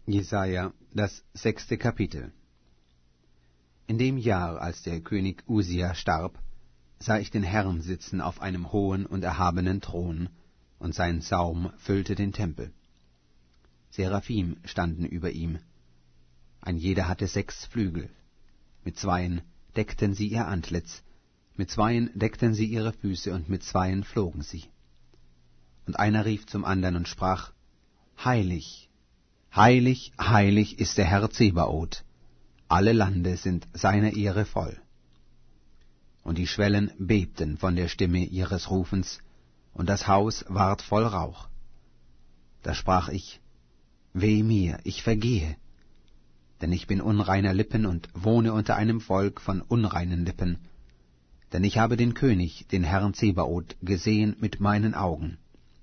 Jesaja, das 6. Kapitel. In dem Jahr, als der König Usia starb, sah ich den Herrn sitzen auf einem hohen und erhabenen Thron, und sein Saum füllte den Tempel. Seraphim standen über ihm. Ein jeder hatte 6 Flügel. Mit 2 deckten sie ihr Antlitz, mit 2 deckten sie ihre Füße, und mit 2 flogen sie. Und einer rief zum andern und sprach: Heilig, heilig, heilig ist der Herr Zebaoth, alle Lande sind seiner Ehre voll. Und die Schwellen bebten von der Stimme ihres Rufens, und das Haus ward voll Rauch. Da sprach ich: Weh mir, ich vergehe, denn ich bin unreiner Lippen und wohne unter einem Volk von unreinen Lippen, denn ich habe den König, den Herrn Zebaoth, gesehen mit meinen Augen.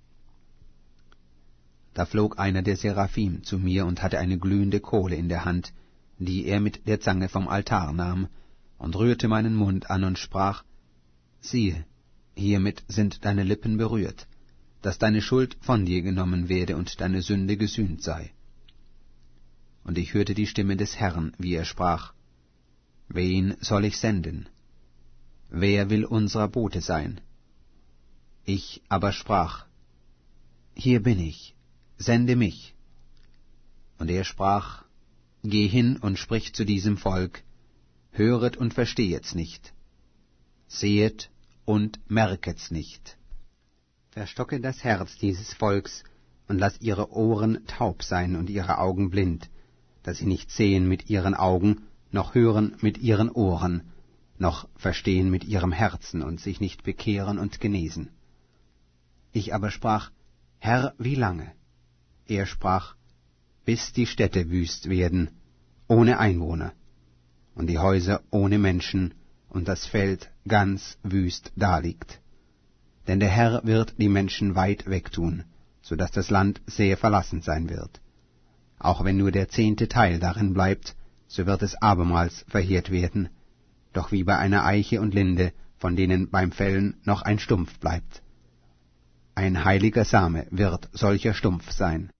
Da flog einer der Seraphim zu mir und hatte eine glühende Kohle in der Hand, die er mit der Zange vom Altar nahm, und rührte meinen Mund an und sprach: Siehe, hiermit sind deine Lippen berührt, dass deine Schuld von dir genommen werde und deine Sünde gesühnt sei. Und ich hörte die Stimme des Herrn, wie er sprach: Wen soll ich senden? Wer will unserer Bote sein? Ich aber sprach: Hier bin ich, sende mich. Und er sprach: Geh hin und sprich zu diesem Volk, höret und verstehet's nicht, sehet und merket's nicht. Verstocke das Herz dieses Volks und lass ihre Ohren taub sein und ihre Augen blind, dass sie nicht sehen mit ihren Augen, noch hören mit ihren Ohren, noch verstehen mit ihrem Herzen und sich nicht bekehren und genesen. Ich aber sprach: Herr, wie lange? Er sprach: Bis die Städte wüst werden, ohne Einwohner, und die Häuser ohne Menschen, und das Feld ganz wüst daliegt. Denn der Herr wird die Menschen weit wegtun, so dass das Land sehr verlassen sein wird. Auch wenn nur der 10. Teil darin bleibt, so wird es abermals verheert werden, doch wie bei einer Eiche und Linde, von denen beim Fällen noch ein Stumpf bleibt. Ein heiliger Same wird solcher Stumpf sein.